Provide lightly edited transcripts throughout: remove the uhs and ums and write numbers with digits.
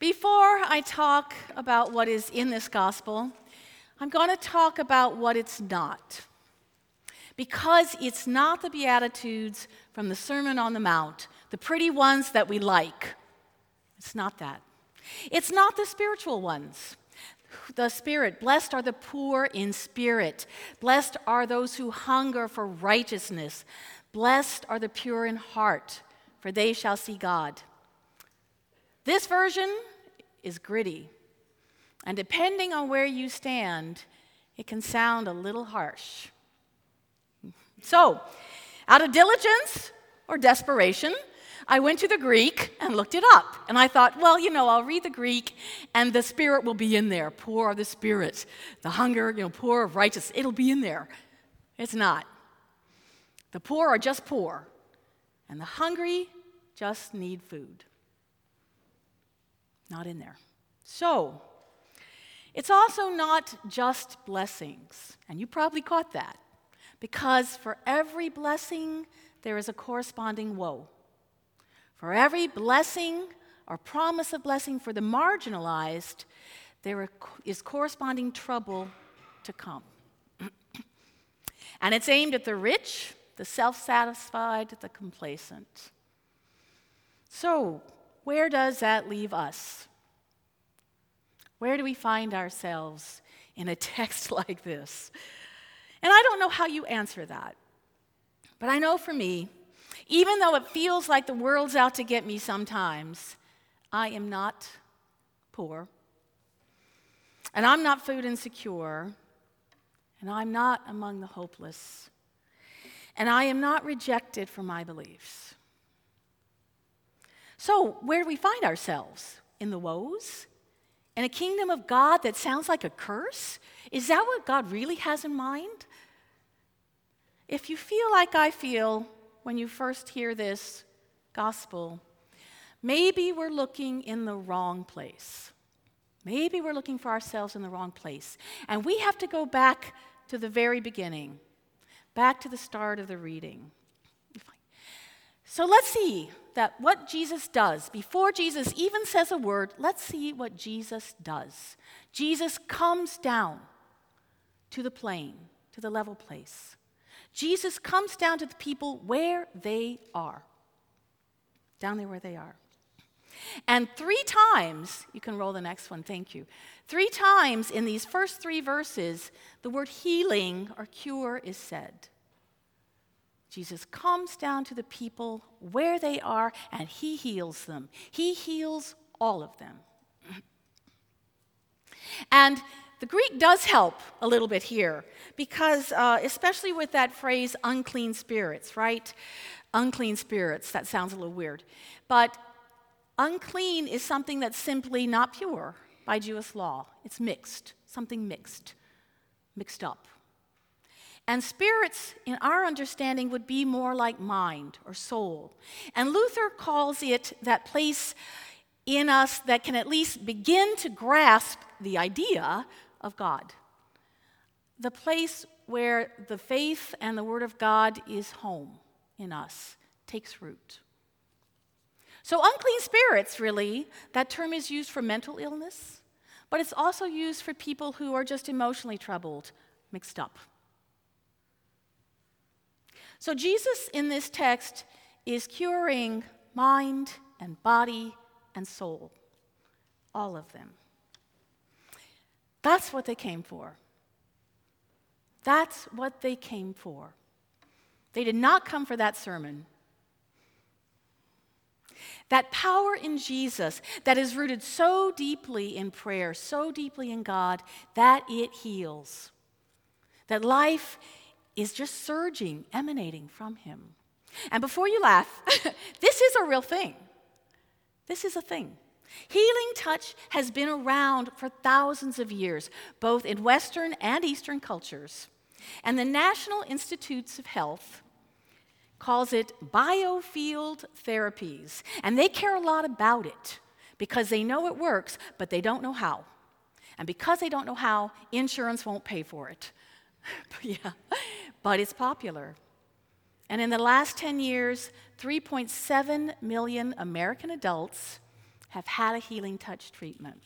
Before I talk about what is in this gospel, I'm going to talk about what it's not. Because it's not the Beatitudes from the Sermon on the Mount, the pretty ones that we like. It's not that. It's not the spiritual ones. The Spirit, blessed are the poor in spirit. Blessed are those who hunger for righteousness. Blessed are the pure in heart, for they shall see God. This version is gritty, and depending on where you stand, it can sound a little harsh. So, out of diligence or desperation, I went to the Greek and looked it up. And I thought, well, I'll read the Greek and the Spirit will be in there. Poor are the Spirit, the hunger, poor of righteousness. It'll be in there. It's not. The poor are just poor, and the hungry just need food. Not in there. So, it's also not just blessings, and you probably caught that, because for every blessing, there is a corresponding woe. For every blessing or promise of blessing for the marginalized, there is corresponding trouble to come. And it's aimed at the rich, the self-satisfied, the complacent. So, where does that leave us? Where do we find ourselves in a text like this? And I don't know how you answer that. But I know for me, even though it feels like the world's out to get me sometimes, I am not poor. And I'm not food insecure. And I'm not among the hopeless. And I am not rejected for my beliefs. So, where do we find ourselves? In the woes? In a kingdom of God that sounds like a curse? Is that what God really has in mind? If you feel like I feel when you first hear this gospel, maybe we're looking in the wrong place. Maybe we're looking for ourselves in the wrong place. And we have to go back to the very beginning, back to the start of the reading. So let's see that what Jesus does. Before Jesus even says a word, let's see what Jesus does. Jesus comes down to the plain, to the level place. Jesus comes down to the people where they are. Down there where they are. And 3 times, you can roll the next one, thank you. 3 times in these first 3 verses, the word healing or cure is said. Jesus comes down to the people where they are, and he heals them. He heals all of them. And the Greek does help a little bit here, because especially with that phrase, unclean spirits, right? Unclean spirits, that sounds a little weird. But unclean is something that's simply not pure by Jewish law. It's mixed, something mixed up. And spirits, in our understanding, would be more like mind or soul. And Luther calls it that place in us that can at least begin to grasp the idea of God. The place where the faith and the Word of God is home in us, takes root. So unclean spirits, really, that term is used for mental illness, but it's also used for people who are just emotionally troubled, mixed up. So Jesus in this text is curing mind and body and soul, all of them. That's what they came for. That's what they came for. They did not come for that sermon. That power in Jesus that is rooted so deeply in prayer, so deeply in God, that it heals. That life is just surging, emanating from him. And before you laugh, this is a real thing. This is a thing. Healing touch has been around for thousands of years, both in Western and Eastern cultures. And the National Institutes of Health calls it biofield therapies. And they care a lot about it because they know it works, but they don't know how. And because they don't know how, insurance won't pay for it. But it's popular. And in the last 10 years, 3.7 million American adults have had a healing touch treatment.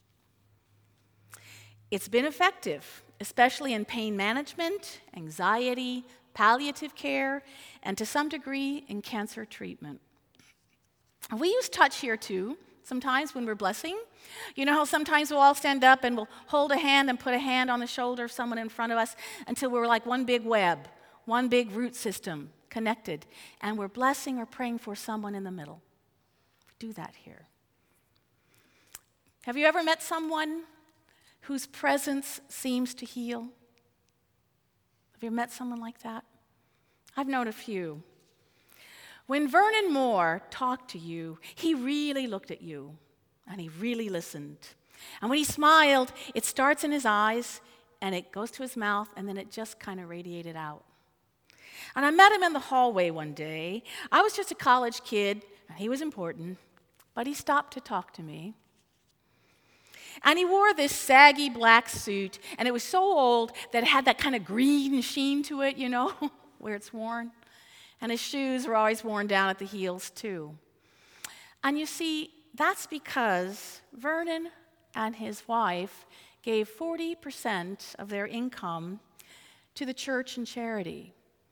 It's been effective, especially in pain management, anxiety, palliative care, and to some degree in cancer treatment. We use touch here too, sometimes when we're blessing. You know how sometimes we'll all stand up and we'll hold a hand and put a hand on the shoulder of someone in front of us until we're like one big web, one big root system connected, and we're blessing or praying for someone in the middle. We do that here. Have you ever met someone whose presence seems to heal? Have you met someone like that? I've known a few. When Vernon Moore talked to you, he really looked at you, and he really listened. And when he smiled, it starts in his eyes, and it goes to his mouth, and then it just kind of radiated out. And I met him in the hallway one day. I was just a college kid, and he was important, but he stopped to talk to me. And he wore this saggy black suit, and it was so old that it had that kind of green sheen to it, you know, where it's worn. And his shoes were always worn down at the heels, too. And you see, that's because Vernon and his wife gave 40% of their income to the church and charity.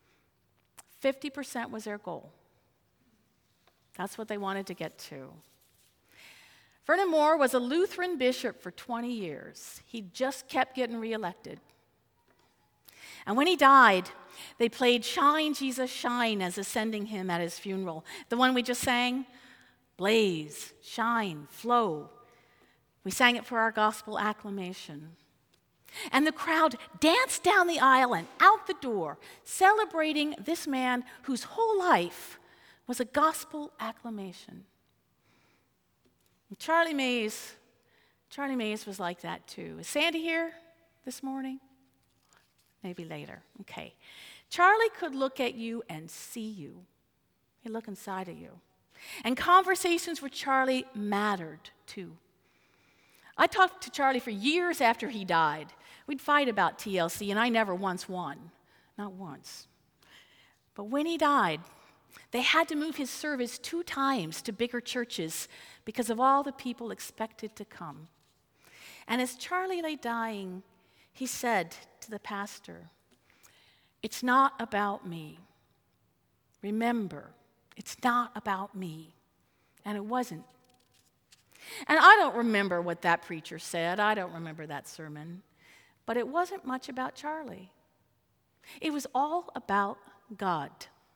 50% was their goal. That's what they wanted to get to. Vernon Moore was a Lutheran bishop for 20 years. He just kept getting reelected. And when he died, they played Shine, Jesus, Shine as a sending hymn at his funeral. The one we just sang, blaze, shine, flow. We sang it for our gospel acclamation. And the crowd danced down the aisle and out the door, celebrating this man whose whole life was a gospel acclamation. And Charlie Mays was like that too. Is Sandy here this morning? Maybe later. Okay. Charlie could look at you and see you. He'd look inside of you. And conversations with Charlie mattered too. I talked to Charlie for years after he died. We'd fight about TLC, and I never once won. Not once. But when he died, they had to move his service 2 times to bigger churches because of all the people expected to come. And as Charlie lay dying, he said to the pastor, "It's not about me. Remember, it's not about me." And it wasn't. And I don't remember what that preacher said. I don't remember that sermon. But it wasn't much about Charlie. It was all about God.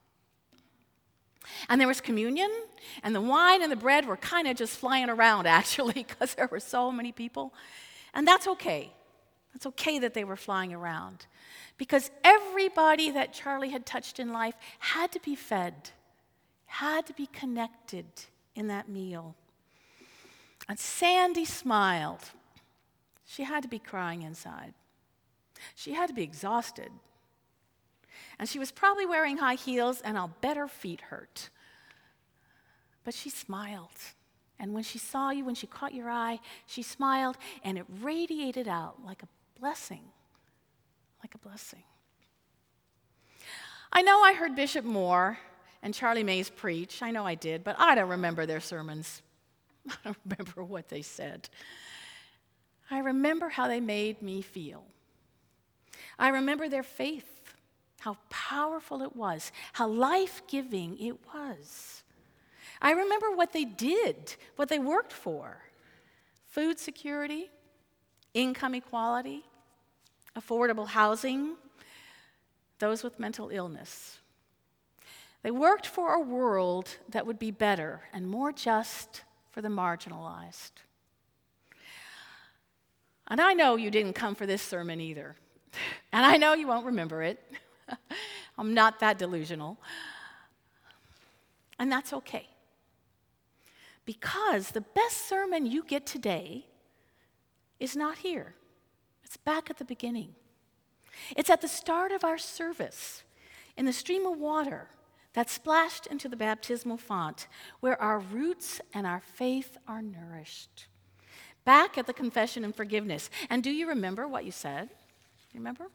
And there was communion, and the wine and the bread were kind of just flying around, actually, because there were so many people. And that's okay. It's okay that they were flying around, because everybody that Charlie had touched in life had to be fed, had to be connected in that meal. And Sandy smiled. She had to be crying inside. She had to be exhausted. And she was probably wearing high heels, and I'll bet her feet hurt. But she smiled. And when she saw you, when she caught your eye, she smiled, and it radiated out like a blessing. Like a blessing. I know I heard Bishop Moore and Charlie Mays preach. I know I did, but I don't remember their sermons. I don't remember what they said. I remember how they made me feel. I remember their faith, how powerful it was, how life-giving it was. I remember what they did, what they worked for. Food security, income equality, affordable housing, those with mental illness. They worked for a world that would be better and more just for the marginalized. And I know you didn't come for this sermon either. And I know you won't remember it. I'm not that delusional. And that's okay. Because the best sermon you get today is not here. It's back at the beginning. It's at the start of our service, in the stream of water that splashed into the baptismal font, where our roots and our faith are nourished. Back at the confession and forgiveness. And do you remember what you said? Remember?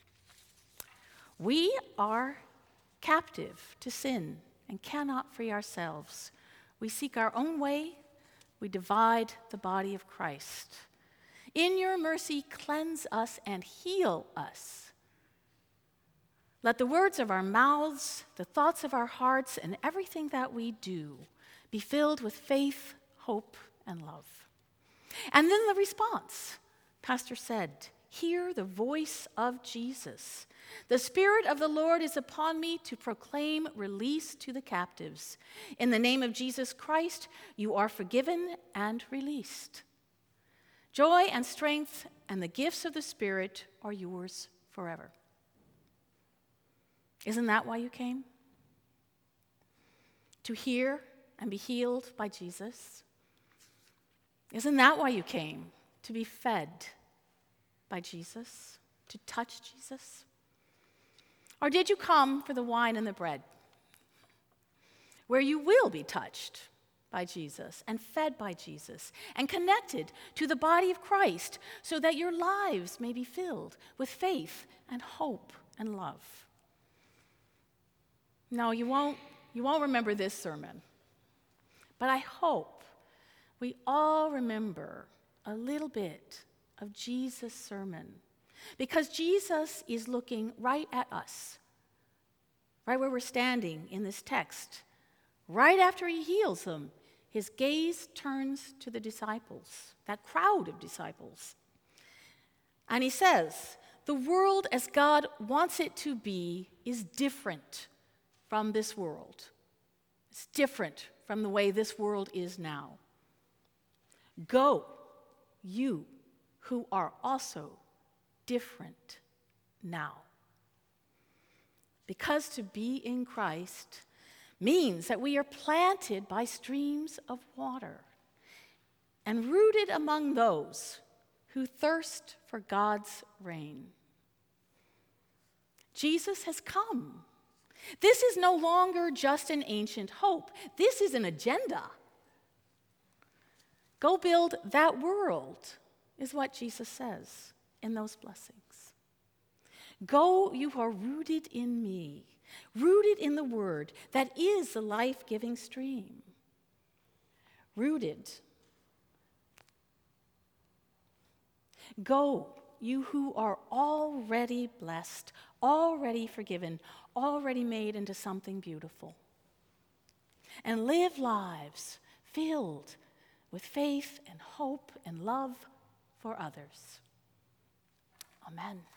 We are captive to sin and cannot free ourselves. We seek our own way, we divide the body of Christ. In your mercy, cleanse us and heal us. Let the words of our mouths, the thoughts of our hearts, and everything that we do be filled with faith, hope, and love. And then the response. Pastor said, hear the voice of Jesus. The Spirit of the Lord is upon me to proclaim release to the captives. In the name of Jesus Christ, you are forgiven and released. Joy and strength and the gifts of the Spirit are yours forever. Isn't that why you came? To hear and be healed by Jesus? Isn't that why you came? To be fed by Jesus? To touch Jesus? Or did you come for the wine and the bread, where you will be touched by Jesus and fed by Jesus and connected to the body of Christ so that your lives may be filled with faith and hope and love? No, you won't remember this sermon, but I hope we all remember a little bit of Jesus' sermon, because Jesus is looking right at us, right where we're standing in this text. Right after he heals them, his gaze turns to the disciples, that crowd of disciples. And he says, the world as God wants it to be is different from this world. It's different from the way this world is now. Go, you who are also different now. Because to be in Christ means that we are planted by streams of water and rooted among those who thirst for God's rain. Jesus has come. This is no longer just an ancient hope. This is an agenda. Go build that world, is what Jesus says in those blessings. Go, you are rooted in me, rooted in the word that is the life-giving stream. Rooted. Go, you who are already blessed, already forgiven, already made into something beautiful. And live lives filled with faith and hope and love for others. Amen.